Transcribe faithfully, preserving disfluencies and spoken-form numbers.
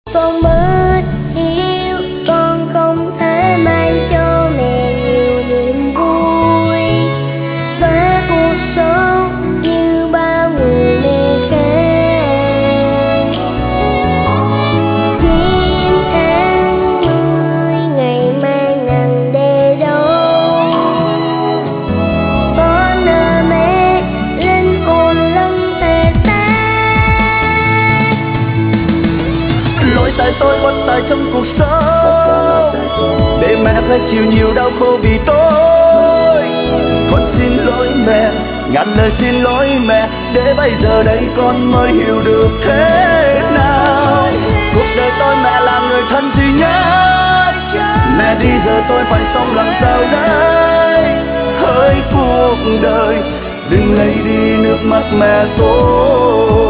Con bớt yêu, con không thể mang cho mẹ nhiều niềm vui, và cuộc sống như bao người mẹ khác. Chim tháng mười ngày mai nằm để đâu, có nợ mẹ linh hồn lưng tè tét. Lỗi tại tôi bất tài trong cuộc sống, để mẹ phải chịu nhiều đau khổ vì tôi. Con xin lỗi mẹ, ngàn lời xin lỗi mẹ, để bây giờ đây con mới hiểu được thế nào. Cuộc đời tôi mẹ là người thân duy nhất, mẹ đi giờ tôi phải sống làm sao đây. Hỡi cuộc đời, đừng lấy đi nước mắt mẹ tôi.